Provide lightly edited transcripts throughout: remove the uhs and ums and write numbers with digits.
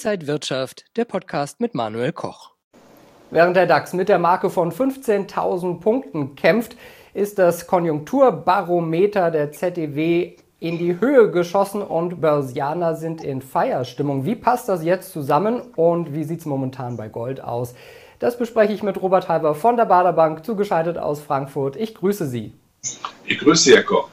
Inside Wirtschaft, der Podcast mit Manuel Koch. Während der DAX mit der Marke von 15.000 Punkten kämpft, ist das Konjunkturbarometer der ZEW in die Höhe geschossen und Börsianer sind in Feierstimmung. Wie passt das jetzt zusammen und wie sieht es momentan bei Gold aus? Das bespreche ich mit Robert Halber von der Baader Bank, zugeschaltet aus Frankfurt. Ich grüße Sie. Ich grüße Sie, Herr Koch.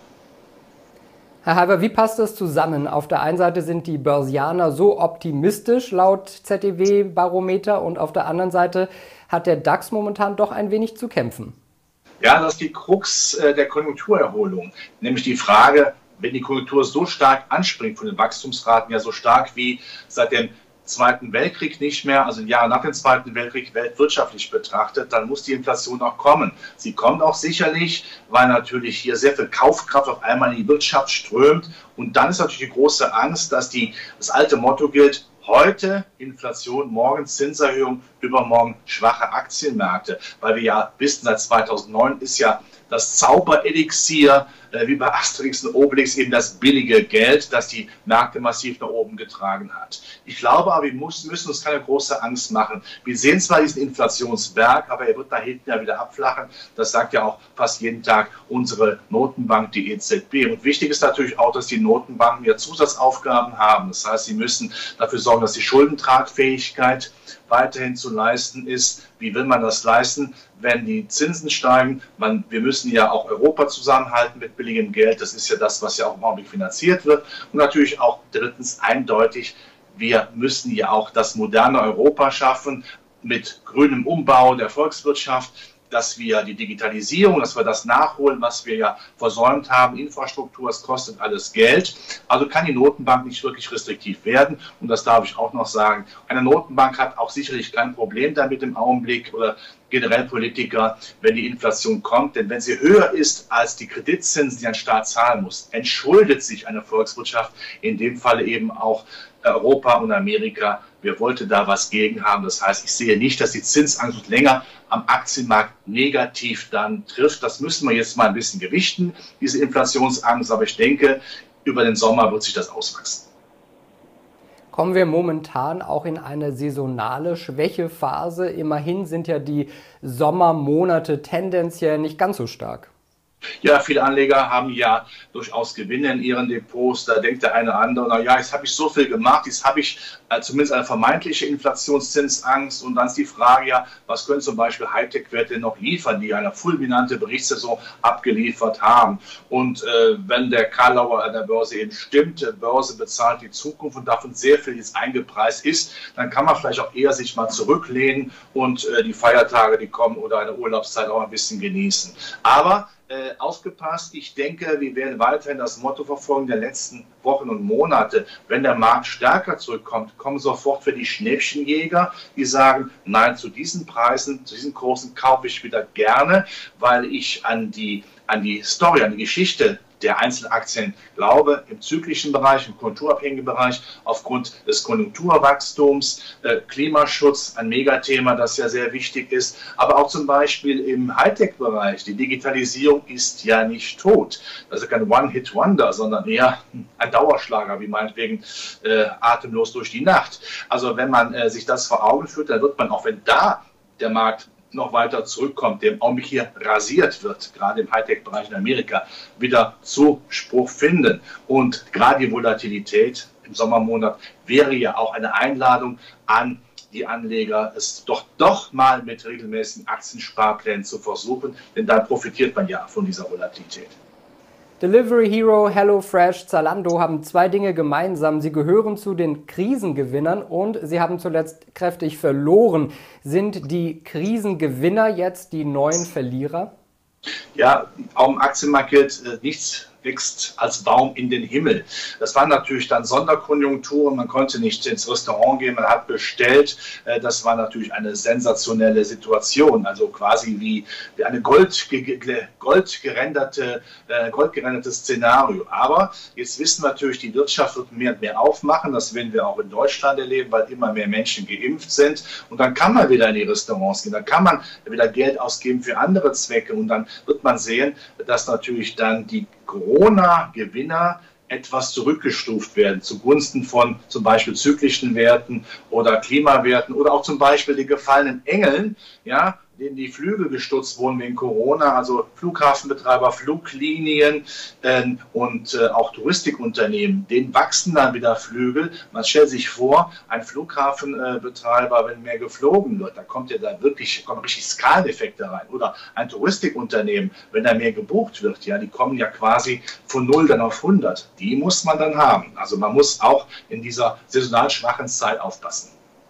Herr Halber, wie passt das zusammen? Auf der einen Seite sind die Börsianer so optimistisch laut ZEW-Barometer und auf der anderen Seite hat der DAX momentan doch ein wenig zu kämpfen. Ja, das ist die Krux der Konjunkturerholung, nämlich die Frage, wenn die Konjunktur so stark anspringt, von den Wachstumsraten ja so stark wie seit dem Zweiten Weltkrieg nicht mehr, also Jahre nach dem Zweiten Weltkrieg weltwirtschaftlich betrachtet, dann muss die Inflation auch kommen. Sie kommt auch sicherlich, weil natürlich hier sehr viel Kaufkraft auf einmal in die Wirtschaft strömt. Und dann ist natürlich die große Angst, dass das alte Motto gilt: heute Inflation, morgen Zinserhöhung, übermorgen schwache Aktienmärkte. Weil wir ja wissen, seit 2009 ist ja das Zauberelixier, wie bei Asterix und Obelix, eben das billige Geld, das die Märkte massiv nach oben getragen hat. Ich glaube aber, wir müssen uns keine große Angst machen. Wir sehen zwar diesen Inflationsberg, aber er wird da hinten ja wieder abflachen. Das sagt ja auch fast jeden Tag unsere Notenbank, die EZB. Und wichtig ist natürlich auch, dass die Notenbanken ja Zusatzaufgaben haben. Das heißt, sie müssen dafür sorgen, dass die Schuldentragfähigkeit weiterhin zu leisten ist. Wie will man das leisten, wenn die Zinsen steigen? Wir müssen ja auch Europa zusammenhalten mit billigem Geld. Das ist ja das, was ja auch im Augenblick finanziert wird. Und natürlich auch drittens eindeutig, wir müssen ja auch das moderne Europa schaffen mit grünem Umbau der Volkswirtschaft, dass wir die Digitalisierung, dass wir das nachholen, was wir ja versäumt haben. Infrastruktur, es kostet alles Geld. Also kann die Notenbank nicht wirklich restriktiv werden. Und das darf ich auch noch sagen. Eine Notenbank hat auch sicherlich kein Problem damit im Augenblick oder generell Politiker, wenn die Inflation kommt. Denn wenn sie höher ist als die Kreditzinsen, die ein Staat zahlen muss, entschuldet sich eine Volkswirtschaft, in dem Falle eben auch Europa und Amerika. Wir wollten da was gegen haben. Das heißt, ich sehe nicht, dass die Zinsangst länger am Aktienmarkt negativ dann trifft. Das müssen wir jetzt mal ein bisschen gewichten, diese Inflationsangst. Aber ich denke, über den Sommer wird sich das auswachsen. Kommen wir momentan auch in eine saisonale Schwächephase? Immerhin sind ja die Sommermonate tendenziell nicht ganz so stark. Ja, viele Anleger haben ja durchaus Gewinne in ihren Depots. Da denkt der eine oder andere, na ja, jetzt habe ich so viel gemacht, jetzt habe ich zumindest eine vermeintliche Inflationszinsangst. Und dann ist die Frage ja, was können zum Beispiel Hightech-Werte noch liefern, die eine fulminante Berichtssaison abgeliefert haben. Und wenn der Karlauer an der Börse eben stimmt, Börse bezahlt die Zukunft und davon sehr viel jetzt eingepreist ist, dann kann man vielleicht auch eher sich mal zurücklehnen und die Feiertage, die kommen, oder eine Urlaubszeit auch ein bisschen genießen. Aber aufgepasst, ich denke, wir werden weiterhin das Motto verfolgen der letzten Wochen und Monate. Wenn der Markt stärker zurückkommt, kommen sofort für die Schnäppchenjäger, die sagen, nein, zu diesen Preisen, zu diesen Kursen kaufe ich wieder gerne, weil ich an die Story, an die Geschichte der einzelnen Aktien glaube, im zyklischen Bereich, im konjunkturabhängigen Bereich, aufgrund des Konjunkturwachstums, Klimaschutz, ein Megathema, das ja sehr wichtig ist, aber auch zum Beispiel im Hightech-Bereich. Die Digitalisierung ist ja nicht tot. Das ist kein One-Hit-Wonder, sondern eher ein Dauerschlager, wie meinetwegen atemlos durch die Nacht. Also wenn man sich das vor Augen führt, dann wird man, auch wenn da der Markt noch weiter zurückkommt, der im Augenblick hier rasiert wird, gerade im Hightech-Bereich in Amerika, wieder Zuspruch finden. Und gerade die Volatilität im Sommermonat wäre ja auch eine Einladung an die Anleger, es doch mal mit regelmäßigen Aktiensparplänen zu versuchen, denn dann profitiert man ja von dieser Volatilität. Delivery Hero, HelloFresh, Zalando haben zwei Dinge gemeinsam. Sie gehören zu den Krisengewinnern und sie haben zuletzt kräftig verloren. Sind die Krisengewinner jetzt die neuen Verlierer? Ja, auch im Aktienmarkt gilt, nichts wächst als Baum in den Himmel. Das waren natürlich dann Sonderkonjunkturen, man konnte nicht ins Restaurant gehen, man hat bestellt. Das war natürlich eine sensationelle Situation, also quasi wie eine goldgerendertes Szenario. Aber jetzt wissen wir natürlich, die Wirtschaft wird mehr und mehr aufmachen, das werden wir auch in Deutschland erleben, weil immer mehr Menschen geimpft sind und dann kann man wieder in die Restaurants gehen, dann kann man wieder Geld ausgeben für andere Zwecke und dann wird man sehen, dass natürlich dann die Corona-Gewinner etwas zurückgestuft werden zugunsten von zum Beispiel zyklischen Werten oder Klimawerten oder auch zum Beispiel den gefallenen Engeln, ja, denen die Flügel gestutzt wurden wegen Corona, also Flughafenbetreiber, Fluglinien und auch Touristikunternehmen, denen wachsen dann wieder Flügel. Man stellt sich vor, ein Flughafenbetreiber, wenn mehr geflogen wird, da kommen richtig Skaleneffekte rein. Oder ein Touristikunternehmen, wenn da mehr gebucht wird, ja, die kommen ja quasi von 0 dann auf 100. Die muss man dann haben. Also man muss auch in dieser saisonal schwachen Zeit aufpassen.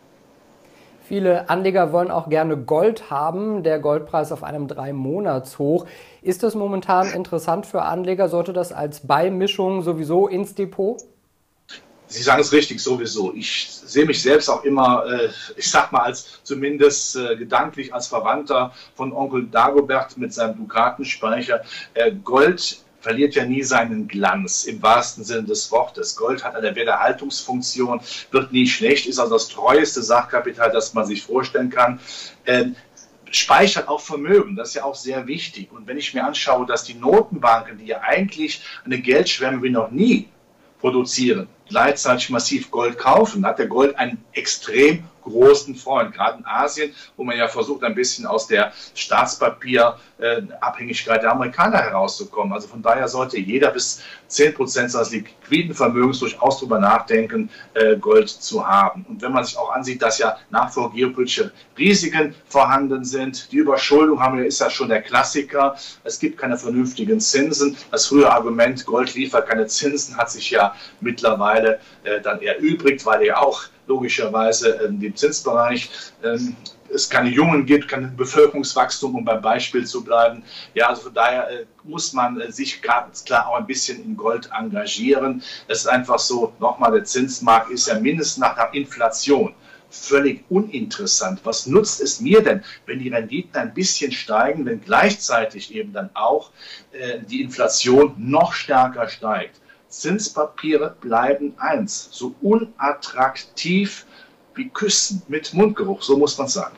Viele Anleger wollen auch gerne Gold haben. Der Goldpreis auf einem 3-Monats-Hoch. Ist das momentan interessant für Anleger? Sollte das als Beimischung sowieso ins Depot? Sie sagen es richtig, sowieso. Ich sehe mich selbst auch immer, ich sag mal, zumindest gedanklich als Verwandter von Onkel Dagobert mit seinem Dukatenspeicher. Gold verliert ja nie seinen Glanz, im wahrsten Sinne des Wortes. Gold hat eine Werterhaltungsfunktion, wird nie schlecht, ist also das treueste Sachkapital, das man sich vorstellen kann. Speichert auch Vermögen, das ist ja auch sehr wichtig. Und wenn ich mir anschaue, dass die Notenbanken, die ja eigentlich eine Geldschwemme wie noch nie produzieren, gleichzeitig massiv Gold kaufen, hat der Gold einen extrem großen Freund, gerade in Asien, wo man ja versucht, ein bisschen aus der Staatspapierabhängigkeit der Amerikaner herauszukommen. Also von daher sollte jeder bis 10% seines liquiden Vermögens durchaus darüber nachdenken, Gold zu haben. Und wenn man sich auch ansieht, dass ja nach wie vor geopolitische Risiken vorhanden sind, die Überschuldung ist ja schon der Klassiker. Es gibt keine vernünftigen Zinsen. Das frühe Argument, Gold liefert keine Zinsen, hat sich ja mittlerweile dann erübrigt, weil ja auch logischerweise im Zinsbereich es keine Jungen gibt, kein Bevölkerungswachstum, um beim Beispiel zu bleiben. Ja, also von daher muss man sich ganz klar auch ein bisschen in Gold engagieren. Es ist einfach so, nochmal, der Zinsmarkt ist ja mindestens nach der Inflation völlig uninteressant. Was nutzt es mir denn, wenn die Renditen ein bisschen steigen, wenn gleichzeitig eben dann auch die Inflation noch stärker steigt? Zinspapiere bleiben eins, so unattraktiv wie Küssen mit Mundgeruch, so muss man sagen.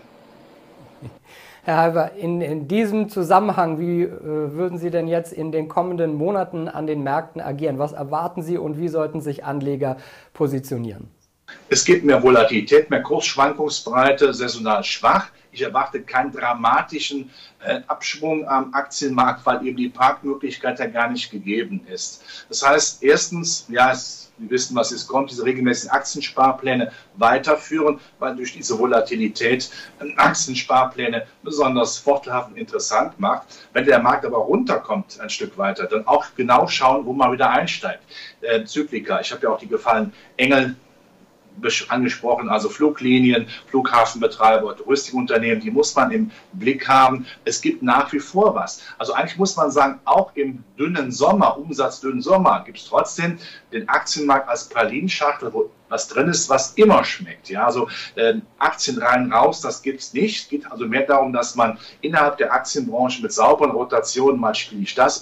Herr Halver, in diesem Zusammenhang, wie würden Sie denn jetzt in den kommenden Monaten an den Märkten agieren? Was erwarten Sie und wie sollten sich Anleger positionieren? Es gibt mehr Volatilität, mehr Kursschwankungsbreite, saisonal schwach. Ich erwarte keinen dramatischen Abschwung am Aktienmarkt, weil eben die Parkmöglichkeit ja gar nicht gegeben ist. Das heißt, erstens, ja, wir wissen, was jetzt kommt, diese regelmäßigen Aktiensparpläne weiterführen, weil durch diese Volatilität Aktiensparpläne besonders vorteilhaft und interessant macht. Wenn der Markt aber runterkommt ein Stück weiter, dann auch genau schauen, wo man wieder einsteigt. Zyklika, ich habe ja auch die gefallenen Engel angesprochen, also Fluglinien, Flughafenbetreiber, Touristikunternehmen, die muss man im Blick haben. Es gibt nach wie vor was. Also eigentlich muss man sagen, auch im dünnen Sommer, umsatzdünnen Sommer, gibt es trotzdem den Aktienmarkt als Pralinschachtel, wo was drin ist, was immer schmeckt. Ja, also Aktien rein, raus, das gibt es nicht. Es geht also mehr darum, dass man innerhalb der Aktienbranche mit sauberen Rotationen, mal spiele ich das,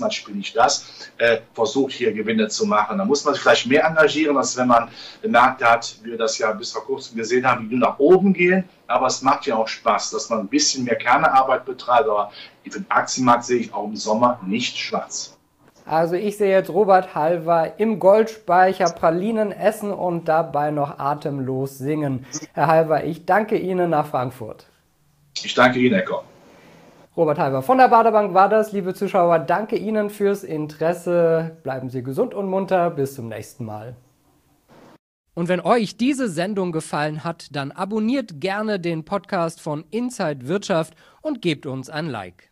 versucht hier Gewinne zu machen. Da muss man sich vielleicht mehr engagieren, als wenn man Märkte hat, wie wir das ja bis vor kurzem gesehen haben, die nur nach oben gehen. Aber es macht ja auch Spaß, dass man ein bisschen mehr Kernearbeit betreibt. Aber für den Aktienmarkt sehe ich auch im Sommer nicht schwarz. Also ich sehe jetzt Robert Halver im Goldspeicher Pralinen essen und dabei noch atemlos singen. Herr Halver, ich danke Ihnen nach Frankfurt. Ich danke Ihnen, Ecker. Robert Halver von der Baderbank war das. Liebe Zuschauer, danke Ihnen fürs Interesse. Bleiben Sie gesund und munter. Bis zum nächsten Mal. Und wenn euch diese Sendung gefallen hat, dann abonniert gerne den Podcast von Inside Wirtschaft und gebt uns ein Like.